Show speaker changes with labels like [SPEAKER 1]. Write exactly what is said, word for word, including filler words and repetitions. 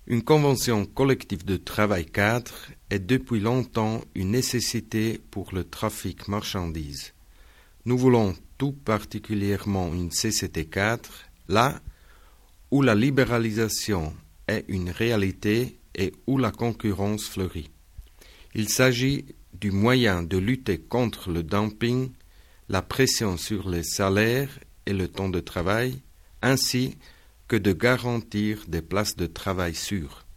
[SPEAKER 1] Une convention collective de travail cadre est depuis longtemps une nécessité pour le trafic marchandises. Nous voulons tout particulièrement une C C T cadre, là où la libéralisation est une réalité et où la concurrence fleurit. Il s'agit du moyen de lutter contre le dumping, la pression sur les salaires et le temps de travail, ainsi que de garantir des places de travail sûres.